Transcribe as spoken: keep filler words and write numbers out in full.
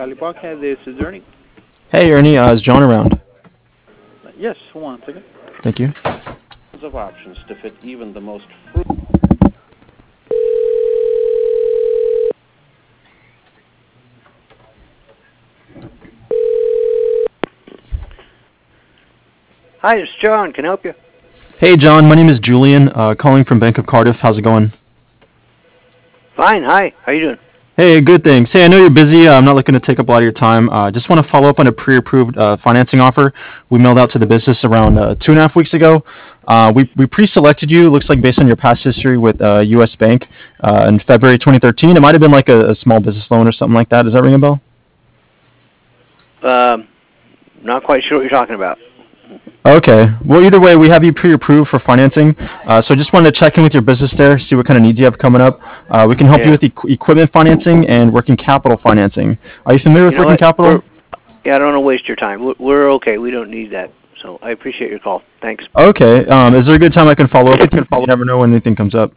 Bradley Buckhead. This is Ernie. Hey, Ernie, uh, is John around? Yes, one second. Thank you. Of options to fit even the most fruit. Hi, it's John. Can I help you? Hey, John, my name is Julian, uh, calling from Bank of Cardiff. How's it going? Fine. Hi. How you doing? Hey, good thanks. Hey, I know you're busy. Uh, I'm not looking to take up a lot of your time. I uh, just want to follow up on a pre-approved uh, financing offer we mailed out to the business around uh, two and a half weeks ago. Uh, we, we pre-selected you, looks like based on your past history with uh, U S Bank uh, in February twenty thirteen. It might have been like a, a small business loan or something like that. Does that ring a bell? Um, not quite sure what you're talking about. Okay. Well, either way, we have you pre-approved for financing. Uh, so I just wanted to check in with your business there, see what kind of needs you have coming up. Uh, we can help Yeah. you with equ- equipment financing and working capital financing. Are you familiar with You know working what? capital? We're, yeah, I don't want to waste your time. We're, we're okay. We don't need that. So I appreciate your call. Thanks. Okay. Um, is there a good time I can follow up with you? You never know when anything comes up.